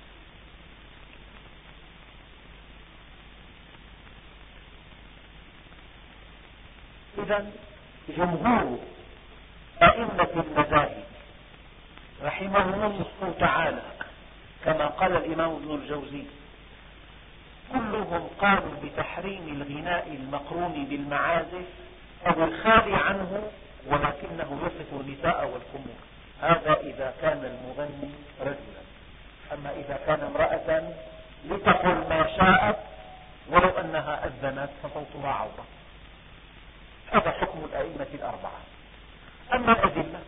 Speaker 1: إذا جمهور أئمة المذاهب رحمهم الله تعالى كما قال الإمام ابن الجوزي: كلهم قالوا بتحريم الغناء المقرون بالمعازف أو الخالي عنه، ولكنه يصف النساء والخمور. هذا إذا كان المغني رجلا. أما إذا كان امرأة لتقل ما شاءت ولو أنها أذنت فصوتها عورة. هذا حكم الأئمة الأربعة. أما الأدلة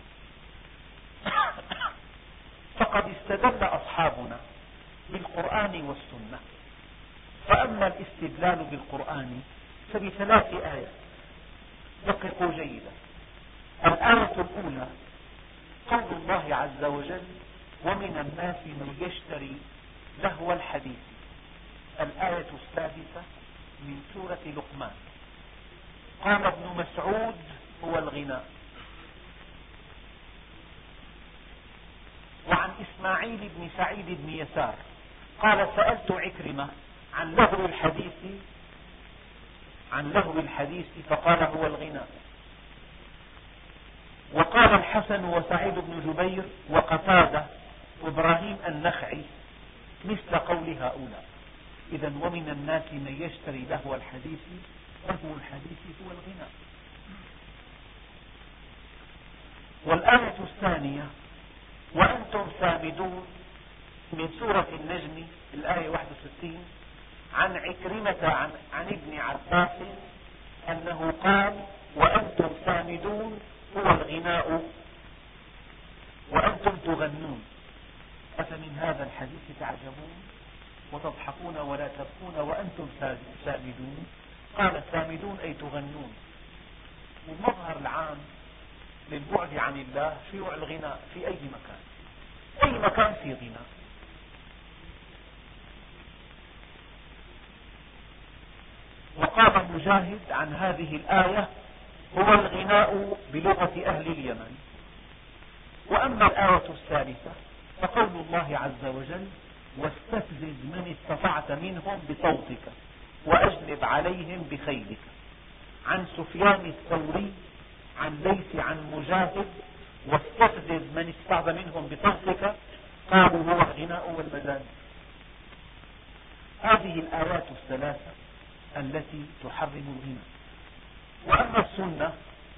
Speaker 1: فقد استدل أصحابنا بالقرآن والسنة. فأما الاستدلال بالقرآن فبثلاث آيات. دققوا جيدا. الآية الأولى قول الله عز وجل: ومن الناس من يشتري لهو الحديث. الآية السادسة من سورة لقمان. قال ابن مسعود: هو الغناء. وعن إسماعيل بن سعيد بن يسار قال: سألت عكرمة عن لهو الحديث عن لهو الحديث فقال: هو الغناء. وقال الحسن وسعيد بن جبير وقتادة وإبراهيم النخعي مثل قول هؤلاء. إذا ومن الناس من يشتري لهو الحديث، لهو الحديث هو الغناء. والآية الثانية: وأنتم سامدون من سورة النجم، الآية واحد وستين، عن عكرمة عن, عن ابن عباس أنه قال: وأنتم سامدون هو الغناء وأنتم تغنون. أفمن هذا الحديث تعجبون وتضحكون ولا تبكون وأنتم سامدون؟ قال: سامدون أي تغنون. والمظهر العام للبعد عن الله شيوع الغناء في أي مكان. أي مكان في غناء. وقال مجاهد عن هذه الآية: هو الغناء بلغة أهل اليمن. وأما الآية الثالثة فقول الله عز وجل: واستفزز من استطعت منهم بصوتك وأجلب عليهم بخيلك. عن سفيان الثوري عن ليث عن مجاهد: واستفزز من استطعت منهم بصوتك، قالوا هو الغناء والمزامير. هذه الآيات الثلاثة التي تحرم الغناء. وأما السنة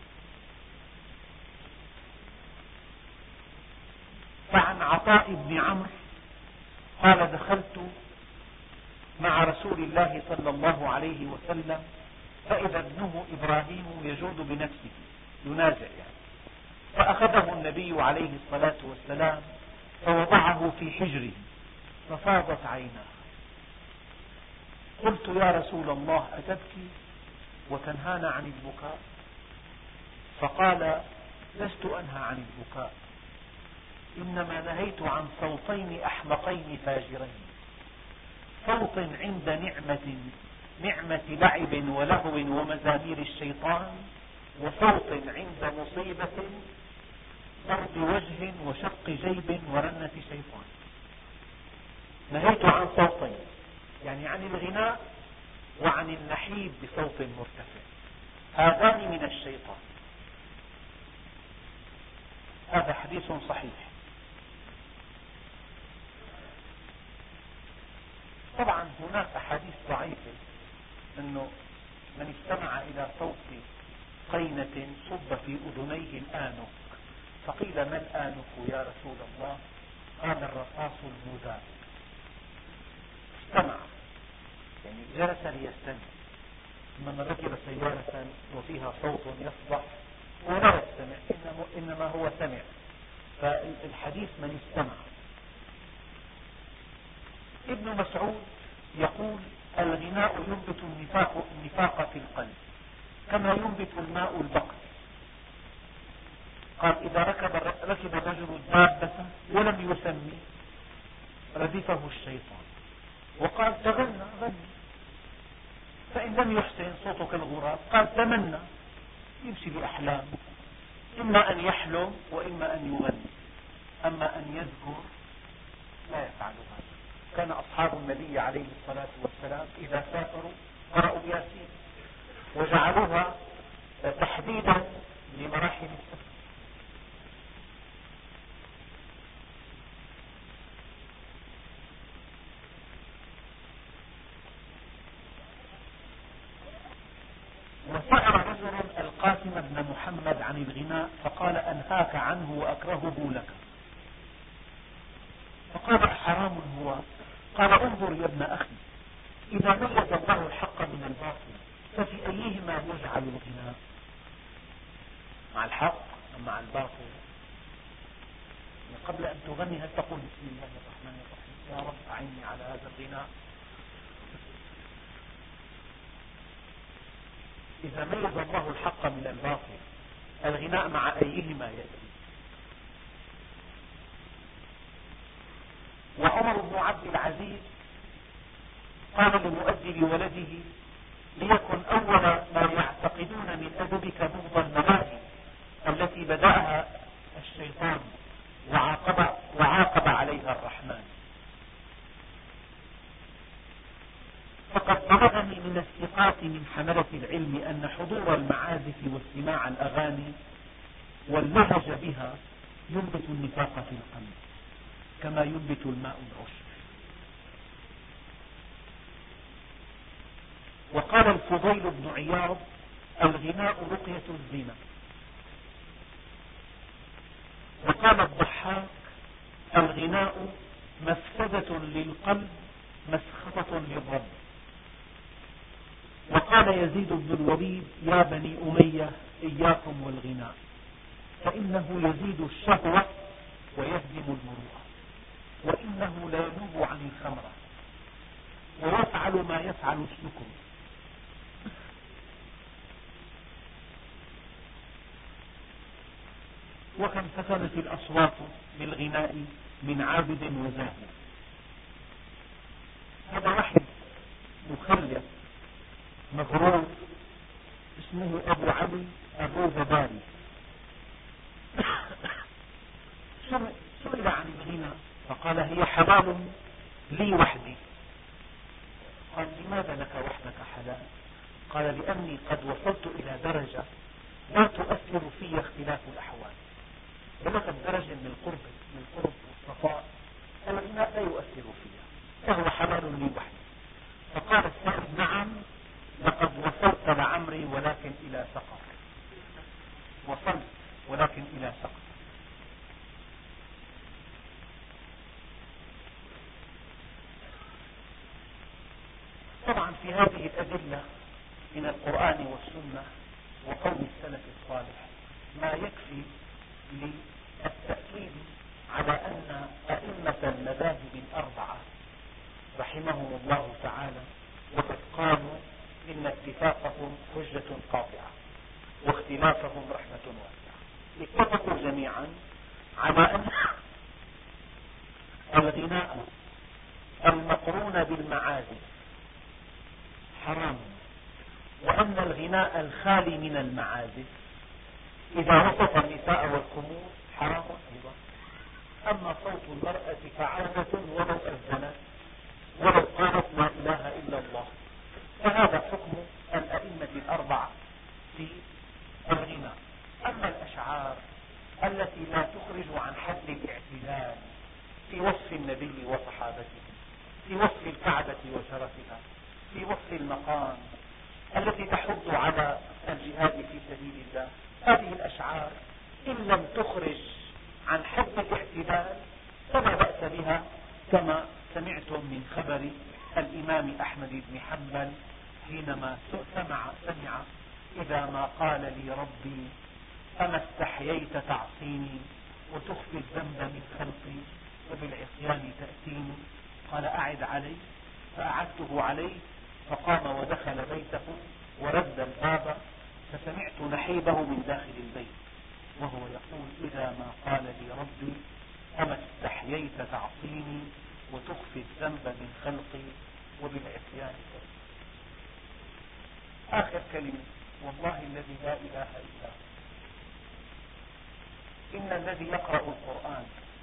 Speaker 1: فعن عطاء بن عمرو قال: دخلت مع رسول الله صلى الله عليه وسلم فإذا ابنه إبراهيم يجود بنفسه ينازع يعني، فأخذه النبي عليه الصلاة والسلام فوضعه في حجره ففاضت عيناه. قلت: يا رسول الله أتبكي وتنهانا عن البكاء؟ فقال: لست أنهى عن البكاء، إنما نهيت عن صوتين أحمقين فاجرين: صوت عند نعمة نعمة لعب ولهو ومزامير الشيطان، وصوت عند مصيبة ضرب وجه وشق جيب ورنة شيطان. نهيت عن صوتين، يعني عن الغناء وعن النحيب بصوت مرتفع، هذان من الشيطان. هذا حديث صحيح. طبعا هناك أحاديث ضعيفة أنه من استمع إلى صوت قينة صب في أذنيه الآنك، فقيل: ما الآنك يا رسول الله؟ قال: الرصاص المذاب. استمع يعني جلس ليستمع. من ركب سيارة وفيها صوت يصدح هو لا يستمع، إنما هو سمع. فالحديث من استمع. ابن مسعود يقول: الغناء ينبت النفاق, النفاق في القلب كما ينبت الماء البقر. قال: إذا ركب, ركب الرجل الدابة ولم يسمي ردفه الشيطان. وقال: تغنى غني، فإن لم يحسن صوتك الغراب قال: تمنى، يمشي بأحلام، إما أن يحلم وإما أن يغني، أما أن يذكر لا يفعل هذا. كان أصحاب النبي عليه الصلاة والسلام إذا سافروا قرأوا ياسين وجعلوها تحديدا لمراحل السفر. القاسم بن محمد عن الغناء فقال أنهاك عنه وأكرهه لك. فقال أحرام هو؟ قال انظر يا ابن أخي، إذا ميز الله الحق من الباطل ففي أيهما يجعل الغناء؟ مع الحق أم مع الباطل؟ قبل أن تغني هل تقول بسم الله الرحمن الرحيم يا رب أعني على هذا الغناء؟ إذا ميز الله الحق من الباطل الغناء مع أيهما يأتي؟ وعمر بن عبد العزيز قال لمؤدب ولده ليكن أول ما يعتقدون من أدبك بغض الملاهي التي بدأها الشيطان وعاقب, وعاقب عليها الرحمن. فقد بلغني من الثقات من حملة العلم أن حضور المعازف واستماع الأغاني واللهج بها ينبت النفاق في القلب كما ينبت الماء العشب. وقال الفضيل بن عياض الغناء رقية الزنا. وقال الضحاك الغناء مفسدة للقلب مسخطة للرب. وقال يزيد بن الوليد يا بني أمية إياكم والغناء فإنه يزيد الشهوة ويهدم المروءة، وإنه لا ينوب عن الخمرة ويفعل ما يفعل السكر. وكم فتنت الأصوات بالغناء من عابد وزاهد. هذا واحد مخلف مغرور اسمه أبو علي الروذباري سئل عن الغنى فقال هي حلال لي وحدي. قال لماذا لك وحدك حلال؟ قال لأني قد وصلت إلى درجة لا تؤثر في اختلاف الأحوال. بلغت درجة من القرب من القرب والصفاء الغناء لا يؤثر فيها فهو حلال لي وحدي. فقال السائل نعم لقد وصلت لعمري ولكن إلى سقر. وصلت ولكن إلى سقر. طبعا في هذه الأدلة من القرآن والسنة وقول السلف الصالح ما يكفي للتأكيد على أن أئمة المذاهب الأربعة رحمهم الله تعالى وقد قالوا إن اتفاقهم حجة قاطعة واختلافهم رحمة واسعة. اتفقوا جميعا على أن الغناء المقرون بالمعازف حرام، وأن الغناء الخالي من المعازف إذا وصف النساء والخمور حرام أيضا. أما صوت المرأة فعادة ولو أذنت ولو قالت لا إله إلا الله. فهذا حكم الأئمة الأربعة في الغناء. أما الأشعار التي لا تخرج عن حد الاعتدال في وصف النبي وصحابته، في وصف الكعبة وشرفها، في وصف المقام، التي تحض على الجهاد في سبيل الله، هذه الأشعار إن لم تخرج عن حد الاعتدال فلا بأس بها، كما سمعتم من خبر الإمام أحمد بن حنبل حينما سمع, سمع إذا ما قال لي ربي أما استحييت تعصيني وتخفي الذنب من خلقي وبالعصيان تأتيني، قال أعد علي، فأعدته عليه فقام ودخل بيته ورد الباب فسمعت نحيبه من داخل البيت وهو يقول إذا ما قال لي ربي أما استحييت تعصيني وتخفي الذنب من خلقي وبالعصيان تأتيني. آخر كلمة والله الذي لا إله إلا هو إن الذي يقرأ القرآن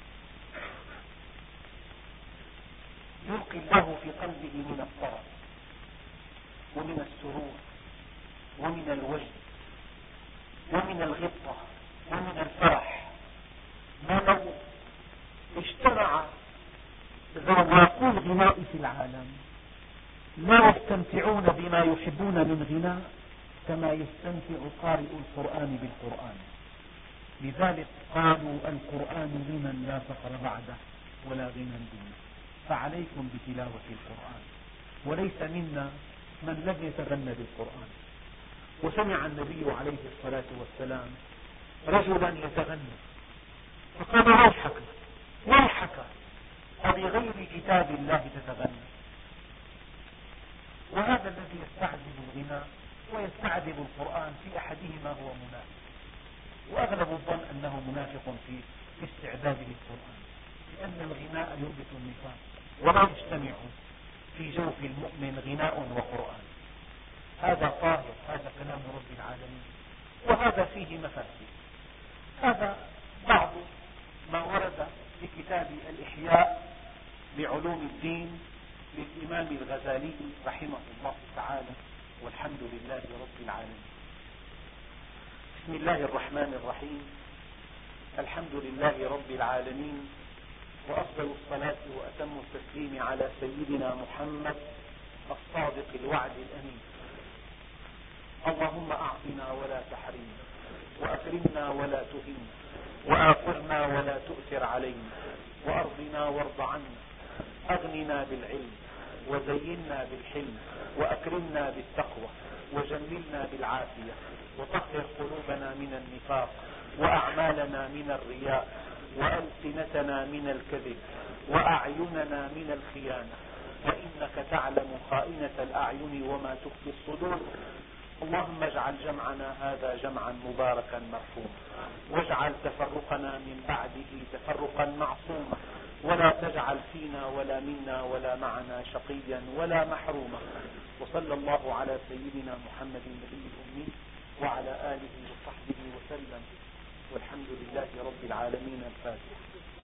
Speaker 1: يلقي الله في قلبه من الطرب ومن السرور ومن الوجد ومن الغبطة ومن الفرح ما لو اجتمع ذواقو الغناء في العالم لا يستمتعون بما يحبون من غناء كما يستمتع قارئ القرآن بالقرآن. لذلك قالوا القرآن غنى لا فقر بعده ولا غنى دونه، فعليكم بتلاوة القرآن. وليس منا من لم يتغنى بالقرآن. وسمع النبي عليه الصلاة والسلام رجلا يتغنى فقال ويحك ويحك أبغير كتاب الله تتغنى. وهذا الذي يستعذب الغناء ويستعذب القرآن في أحدهما هو منافق، وأغلب الظن أنه منافق في استعباده للقرآن، لأن الغناء يورث النفاق، ولا يجتمع في جوف المؤمن غناء وقرآن. هذا طاهر، هذا كلام رب العالمين، وهذا فيه مفاسد. هذا بعض ما ورد في كتاب الإحياء بعلوم الدين للإمام الغزالي رحمه الله تعالى، والحمد لله رب العالمين. بسم الله الرحمن الرحيم. الحمد لله رب العالمين، وأفضل الصلاة وأتم التسليم على سيدنا محمد الصادق الوعد الأمين. اللهم أعطنا ولا تحرمنا، وأكرمنا ولا تهنا، وآثرنا ولا تؤثر علينا، وأرضنا وارض عنا، أغننا بالعلم، وزينا بالحلم، وأكرمنا بالتقوى، وجملنا بالعافية، وطهر قلوبنا من النفاق، وأعمالنا من الرياء، وألسنتنا من الكذب، وأعيننا من الخيانة، وإنك تعلم خائنة الأعين وما تخفي الصدور. اللهم اجعل جمعنا هذا جمعا مباركا مرحوما، واجعل تفرقنا من بعده تفرقا معصوما، ولا تجعل فينا ولا منا ولا معنا شقيا ولا محروما. وصلى الله على سيدنا محمد النبي الأمي وعلى آله وصحبه وسلم، والحمد لله رب العالمين. الفاتحة.